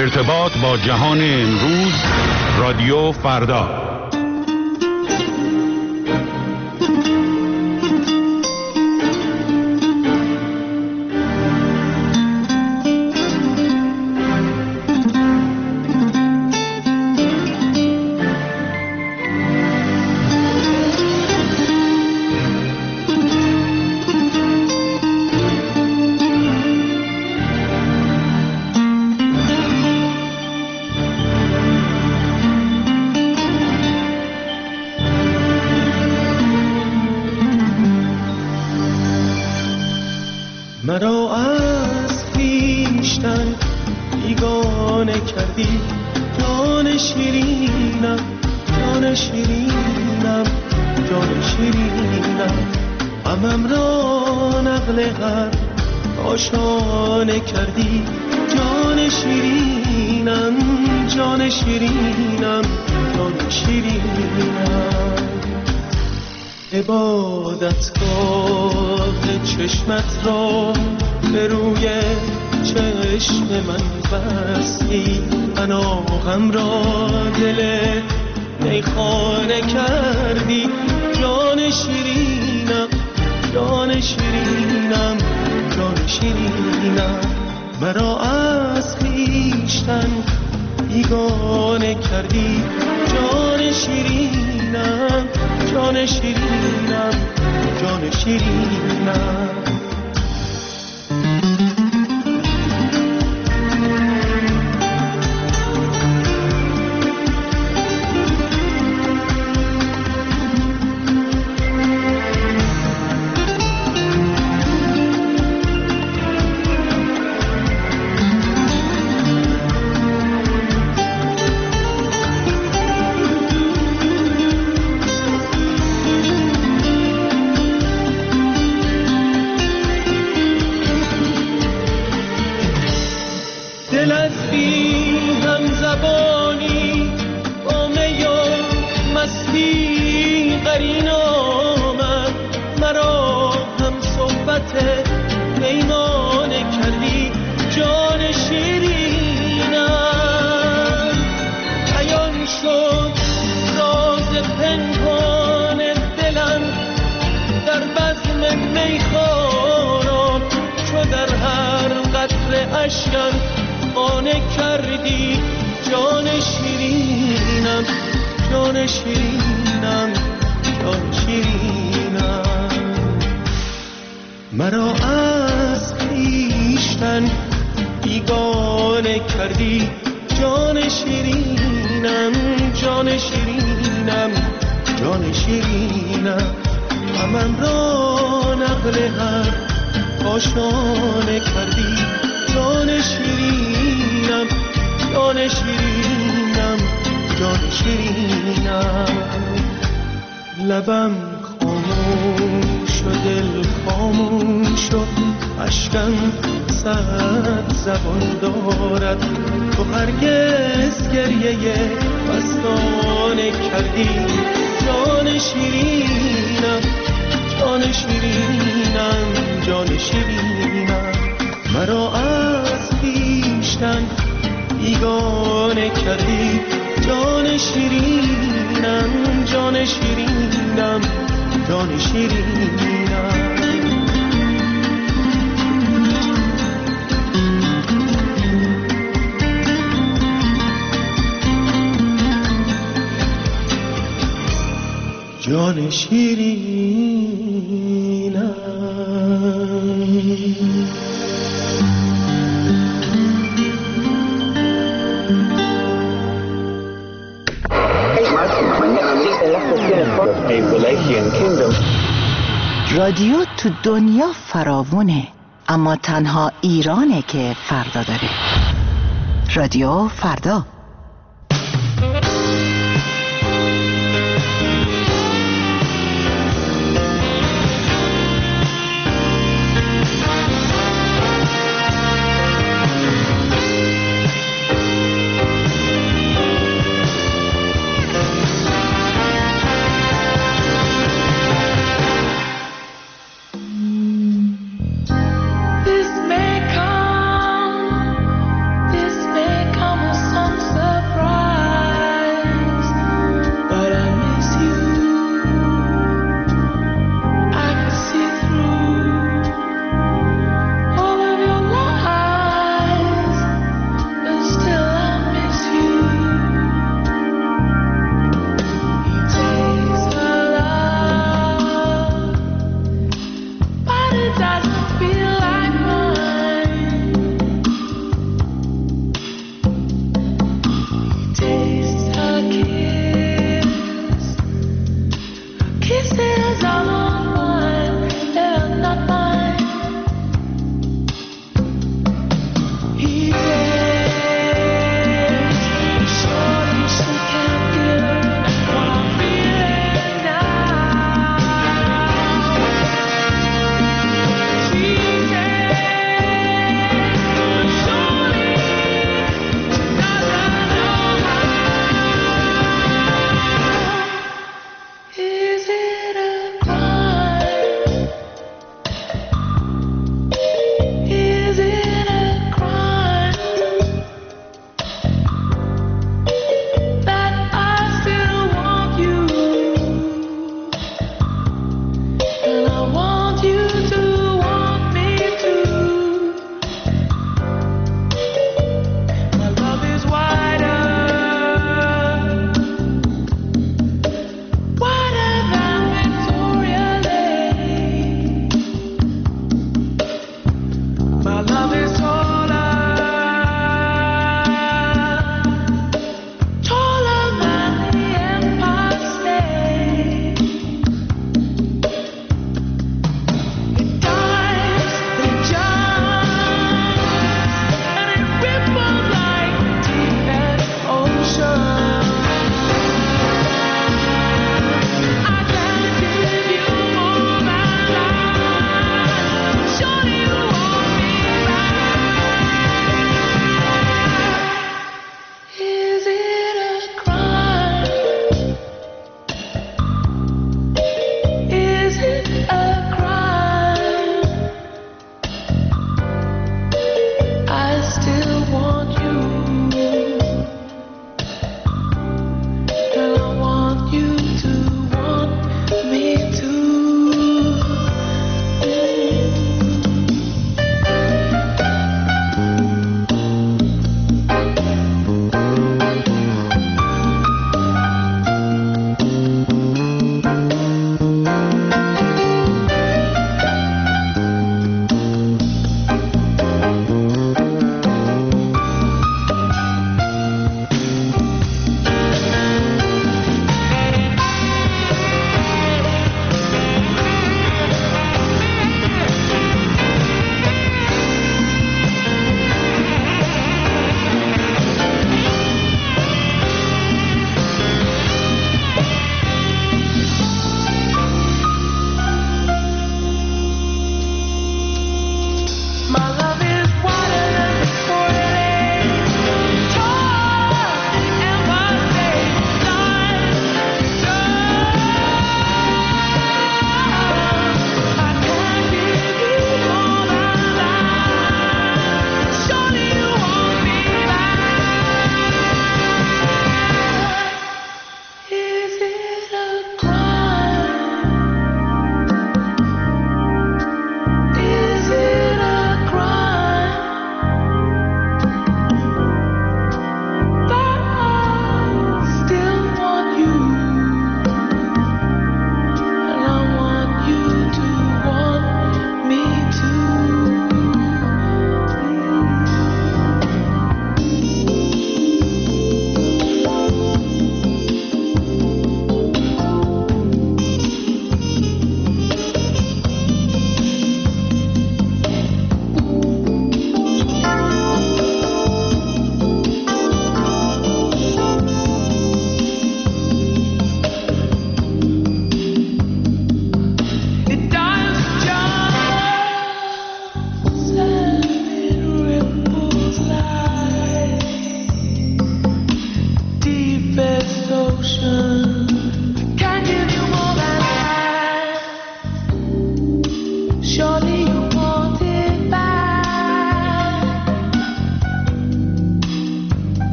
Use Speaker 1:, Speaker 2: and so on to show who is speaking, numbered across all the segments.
Speaker 1: ارتباط با جهان امروز، رادیو فردا.
Speaker 2: مرا از خویشتن بیگانه کردی، جان شیرینم، جان شیرینم، جان شیرینم. غمم را نقل هر آشانه کردی، جان شیرینم، جان شیرینم، جان شیرینم. عبادتگاه چشمت را به روی چشم من بستی، پناهم را دل میخانه کردی، جان شیرینم، جان شیرینم، جان شیرینم. مرا از خویشتن بیگانه کردی، جان شیرینم، جان شیرینم، جان شیرینم. دل از بی هم زبانی با می و مستی قرین آمد، مرا هم صحبت پیمانه کردی، جان شیرینم. عیان شد راز پنهان دلم در بزم میخواران، چو در هر قطره اشکم خانه کردی، جان شیرینم، جان شیرینم، جان شیرینم. مرا از خویشتن بیگانه کردی، جان شیرینم، جان شیرینم، جان شیرینم. غمم را نقل هر آشانه کردی، جان شیرینم، جان شیرینم، جان شیرینم. لبم خاموش و دل خاموش و اشکم صد زبان دارد، تو هرگز گریه مستانه کردی، جان شیرینم، جان شیرینم، جان شیرینم. مرا از خویشتن بیگانه کردی، جان شیرینم، جان شیرینم، جان شیرینم. جان شیرینم.
Speaker 3: رادیو تو دنیا فراوونه، اما تنها ایرانه که فردا داره. رادیو فردا.
Speaker 4: This may come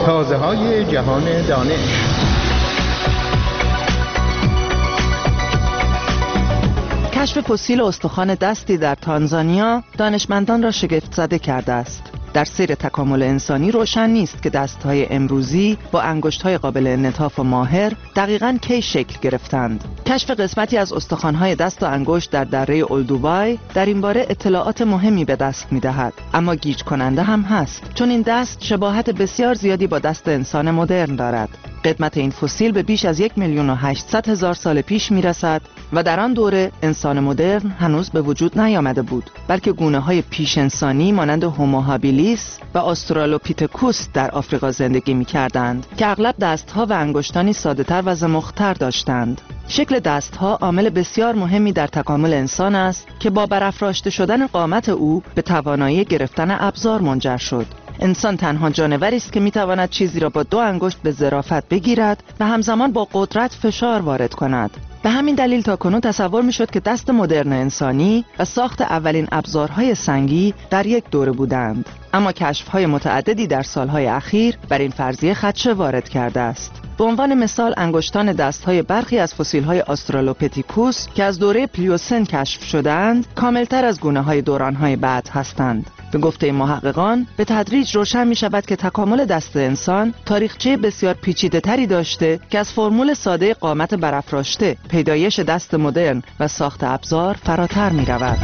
Speaker 4: تازه‌های جهان دانش.
Speaker 3: کشف فسیل استخوان دستی در تانزانیا دانشمندان را شگفت زده کرده است. در سیر تکامل انسانی روشن نیست که دست‌های امروزی با انگشت‌های قابل انعطاف و ماهر دقیقاً کی شکل گرفتند. کشف قسمتی از استخوان‌های دست و انگشت در دره اولدوبای در این باره اطلاعات مهمی به دست می‌دهد، اما گیج کننده هم هست، چون این دست شباهت بسیار زیادی با دست انسان مدرن دارد. قدمت این فسیل به بیش از 1,800,000 سال پیش میرسد و در آن دوره انسان مدرن هنوز به وجود نیامده بود، بلکه گونه‌های پیش انسانی مانند هومو هابیلیس و آسترالوپیتکوس در آفریقا زندگی می‌کردند که اغلب دست‌ها و انگشتانی ساده‌تر و زمخت‌تر داشتند. شکل دست‌ها عامل بسیار مهمی در تکامل انسان است که با برافراشته شدن قامت او به توانایی گرفتن ابزار منجر شد. انسان تنها جانوری است که میتواند چیزی را با 2 انگشت به ظرافت بگیرد و همزمان با قدرت فشار وارد کند. به همین دلیل تاکنون تصور میشد که دست مدرن انسانی و ساخت اولین ابزارهای سنگی در یک دوره بودند، اما کشف‌های متعددی در سالهای اخیر بر این فرضیه خدشه وارد کرده است. به عنوان مثال انگشتان دست‌های برخی از فسیل‌های آسترالوپیتکوس که از دوره پلیوسن کشف شدند کاملتر از گونه‌های دوران‌های بعد هستند. به گفته محققان به تدریج روشن می شود که تکامل دست انسان تاریخچه بسیار پیچیده تری داشته که از فرمول ساده قامت برافراشته، پیدایش دست مدرن و ساخت ابزار فراتر می رود.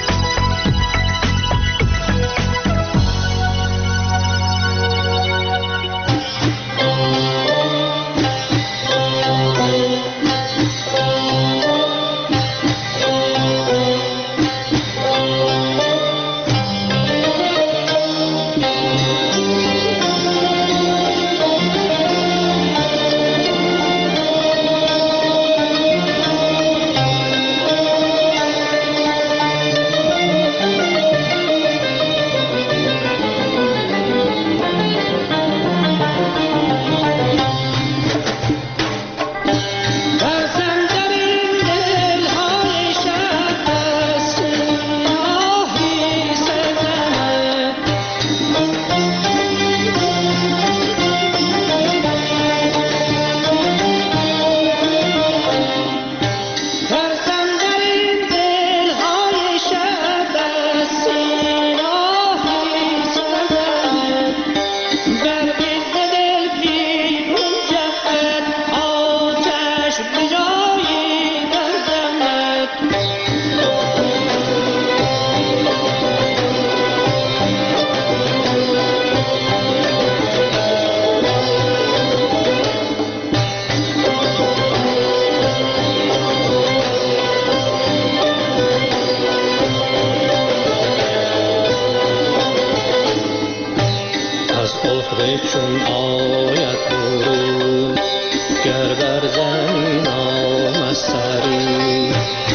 Speaker 2: چون آید برو گر بر زمین آمد سری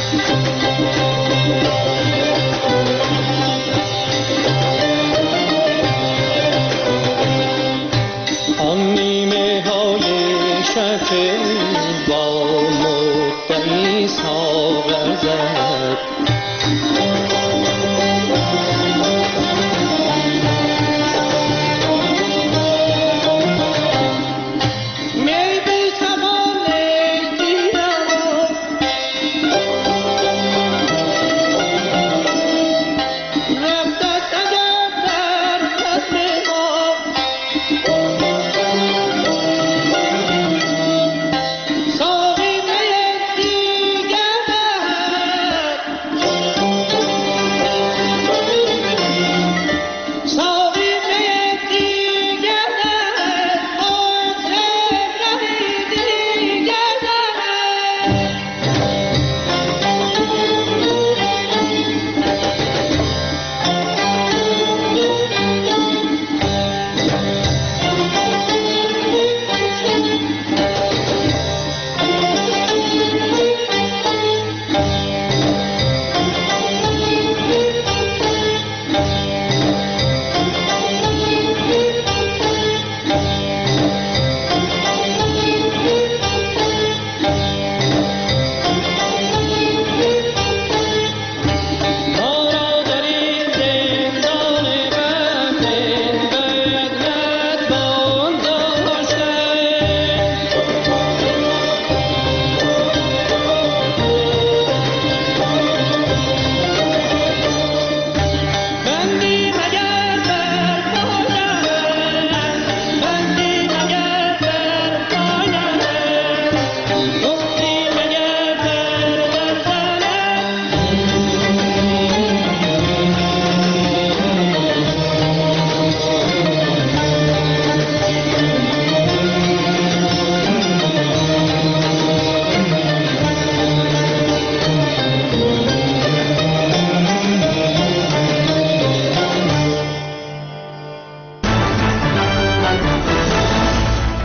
Speaker 2: آن نیمه های شب با مدعی ساغر زد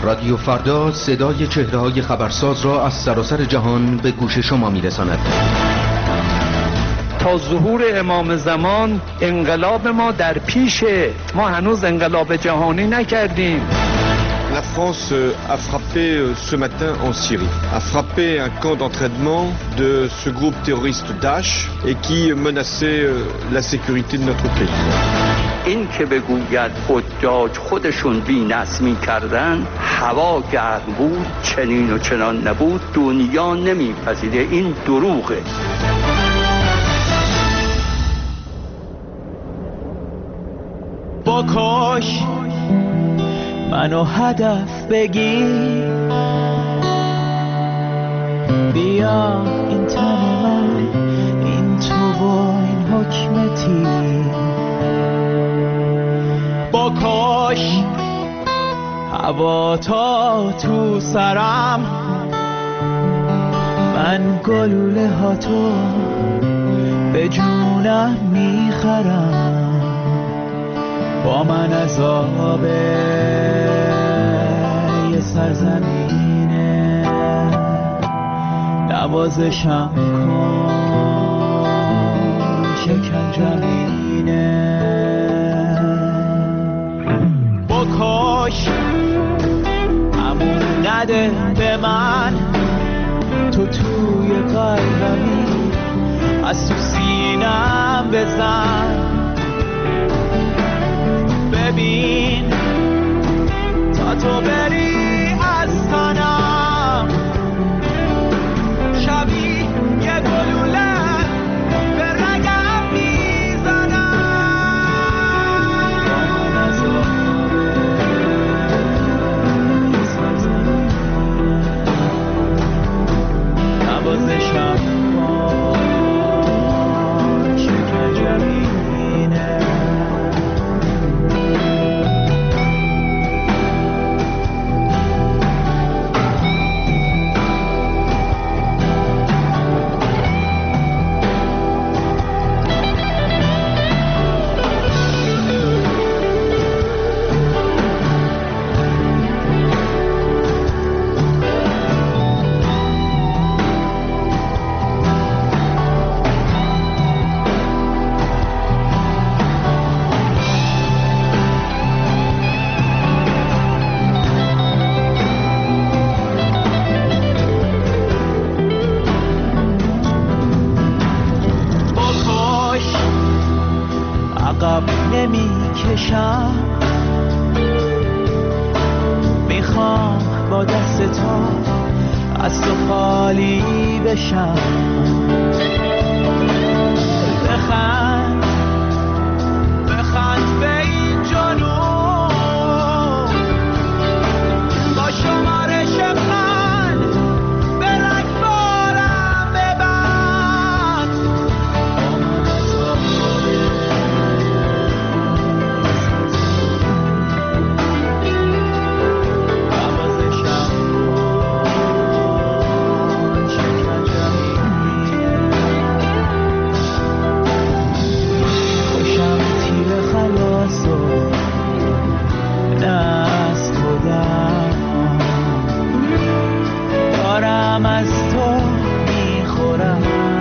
Speaker 4: رادیو فردا صدای چهره‌های خبرساز را از سراسر جهان به گوش شما می‌رساند.
Speaker 5: تا ظهور امام زمان انقلاب ما در پیشه، ما هنوز انقلاب جهانی نکردیم.
Speaker 6: La France a frappé ce matin en Syrie, a frappé un camp d'entraînement de ce groupe terroriste Daesh et qui menaçait la sécurité de notre pays.
Speaker 7: این که بگوید حجاج خودشون بی‌نظمی کردن، هوا گرم بود، چنین و چنان نبود، دنیا نمیپذیره، این دروغه.
Speaker 2: بکش منو هدف بگیر، بیا این تن من، این تو و این حکم تیر. بکش هوا تا تو سرم، من گلوله ها تو به جونم میخرم. با من عذاب یه سرزمینه، نوازشم کن شکنجمینه. بکش همون نده به من، تو توی قلبمی از تو سینم بزن. ببین تا تو بری از تنم، شبیه یه گلوله به رگم میزنم. نوازشم کن شکنجمینه. میخوام با دست تو از تو خالی بشم. بخند بخند به این جنون، با شمارش من به رگبارم ببند. دارم از تو میخورم،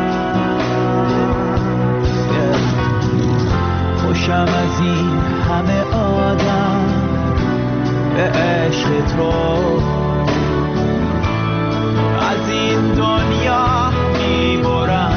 Speaker 2: خوشم از این همه آدم به عشق تو، از این دنیا میبرم.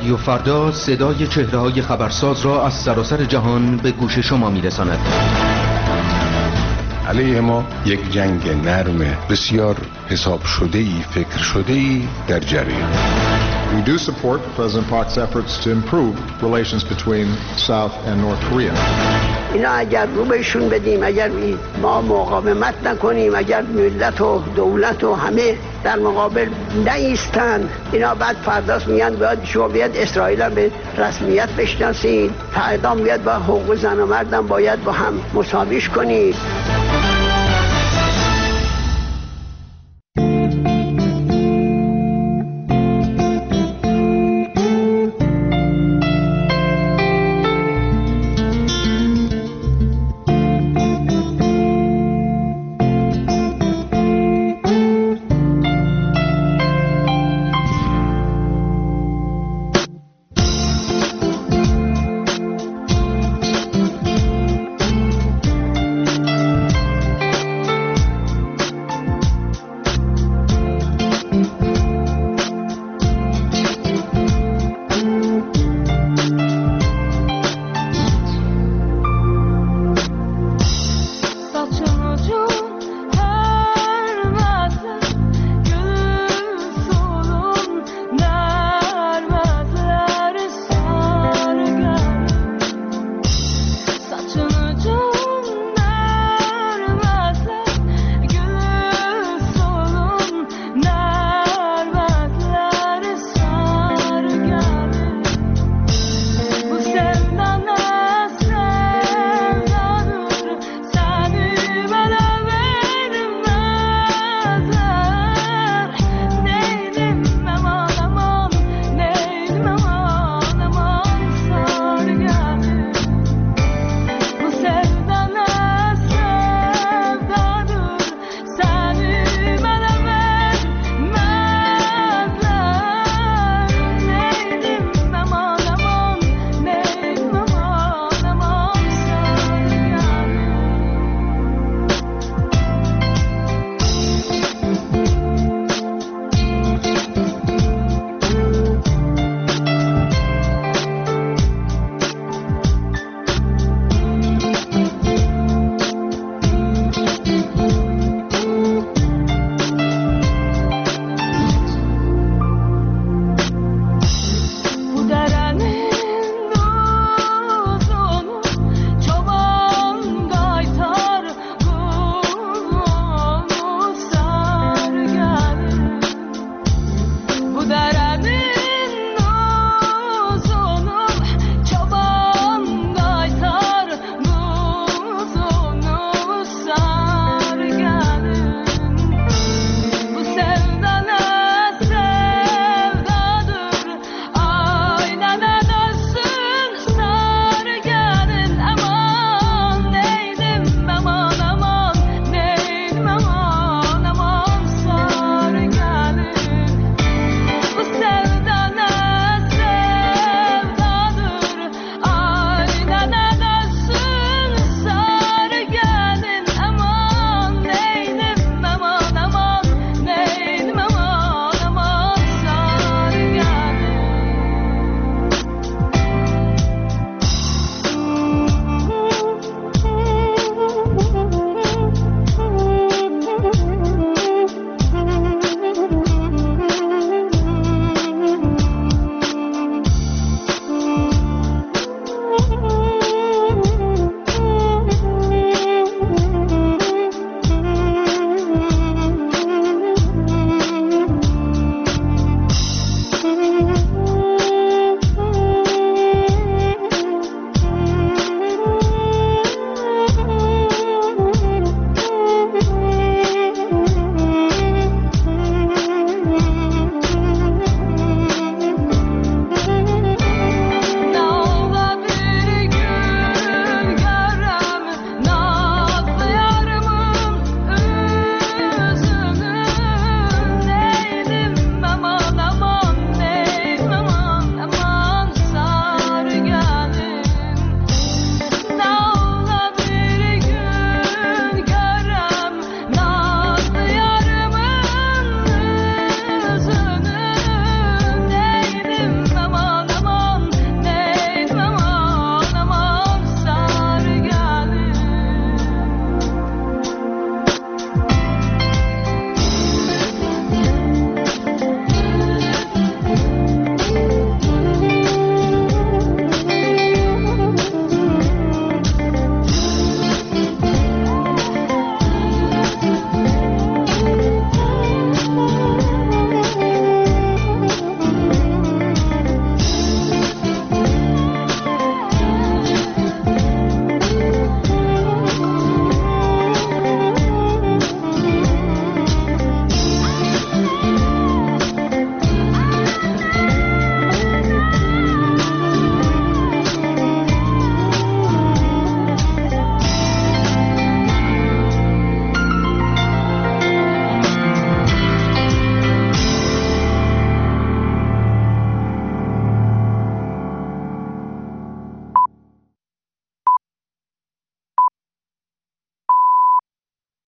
Speaker 4: رادیو فردا صدای چهره‌های خبرساز را از سراسر جهان به گوش شما میرساند.
Speaker 8: علیه ما یک جنگ نرم بسیار حساب شده‌ای، فکر شده‌ای در جریان.
Speaker 9: We do support President Park's efforts to improve relations between South and North Korea.
Speaker 10: اینا اگر رو بهشون بدیم، اگر ما مقاومت نکنیم، اگر ملت و دولت و همه در مقابل نایستن، اینا بعد فرداست میگن باید شما بیاد اسرائیل هم به رسمیت بشناسید، اعدام بیاد با حقوق زن و مردم باید با هم مساویش کنید.